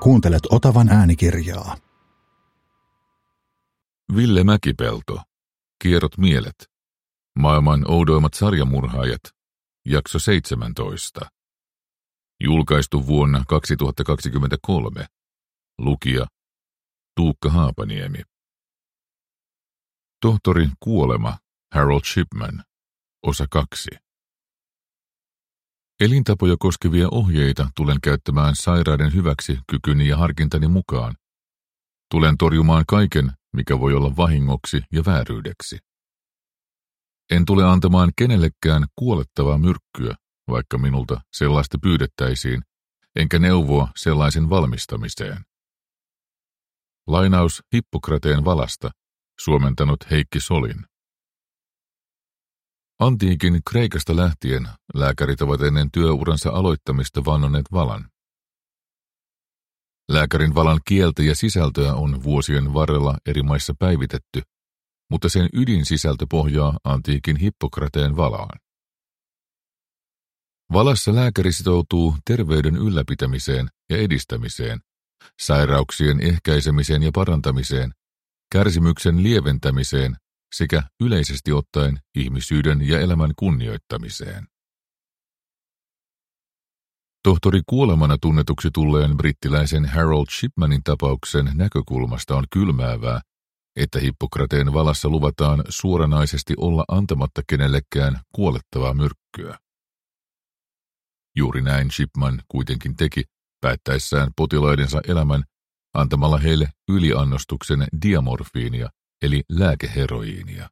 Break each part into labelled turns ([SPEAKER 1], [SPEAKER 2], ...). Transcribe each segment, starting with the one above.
[SPEAKER 1] Kuuntelet Otavan äänikirjaa.
[SPEAKER 2] Ville Mäkipelto. Kierrot mielet. Maailman oudoimmat sarjamurhaajat. Jakso 17. Julkaistu vuonna 2023. Lukija Tuukka Haapaniemi. Tohtori Kuolema, Harold Shipman. Osa 2. Elintapoja koskevia ohjeita tulen käyttämään sairaiden hyväksi kykyni ja harkintani mukaan. Tulen torjumaan kaiken, mikä voi olla vahingoksi ja vääryydeksi. En tule antamaan kenellekään kuolettavaa myrkkyä, vaikka minulta sellaista pyydettäisiin, enkä neuvoa sellaisen valmistamiseen. Lainaus Hippokrateen valasta, suomentanut Heikki Solin. Antiikin Kreikasta lähtien lääkärit ovat ennen työuransa aloittamista vannoneet valan. Lääkärin valan kieltä ja sisältöä on vuosien varrella eri maissa päivitetty, mutta sen ydinsisältö pohjaa antiikin Hippokrateen valaan. Valassa lääkäri sitoutuu terveyden ylläpitämiseen ja edistämiseen, sairauksien ehkäisemiseen ja parantamiseen, kärsimyksen lieventämiseen sekä yleisesti ottaen ihmisyyden ja elämän kunnioittamiseen. Tohtori Kuolemana tunnetuksi tulleen brittiläisen Harold Shipmanin tapauksen näkökulmasta on kylmäävää, että Hippokrateen valassa luvataan suoranaisesti olla antamatta kenellekään kuolettavaa myrkkyä. Juuri näin Shipman kuitenkin teki, päättäessään potilaidensa elämän antamalla heille yliannostuksen diamorfiinia, eli lääkeheroiinia.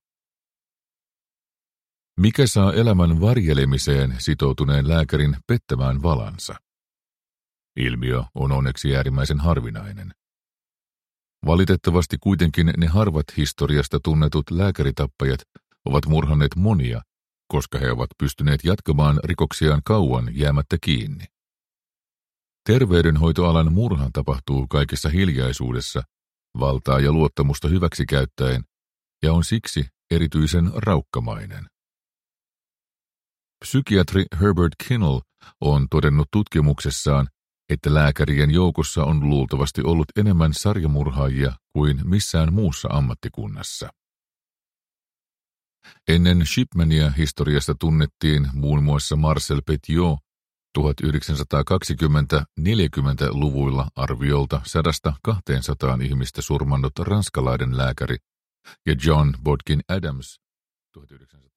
[SPEAKER 2] Mikä saa elämän varjelemiseen sitoutuneen lääkärin pettämään valansa? Ilmiö on onneksi äärimmäisen harvinainen. Valitettavasti kuitenkin ne harvat historiasta tunnetut lääkäritappajat ovat murhanneet monia, koska he ovat pystyneet jatkamaan rikoksiaan kauan jäämättä kiinni. Terveydenhoitoalan murha tapahtuu kaikessa hiljaisuudessa, valtaa ja luottamusta hyväksikäyttäen, ja on siksi erityisen raukkamainen. Psykiatri Herbert Kinnell on todennut tutkimuksessaan, että lääkärien joukossa on luultavasti ollut enemmän sarjamurhaajia kuin missään muussa ammattikunnassa. Ennen Shipmania historiasta tunnettiin muun muassa Marcel Petiot, 1920-40-luvuilla arviolta 100-200 ihmistä surmannut ranskalainen lääkäri, ja John Bodkin Adams, 1900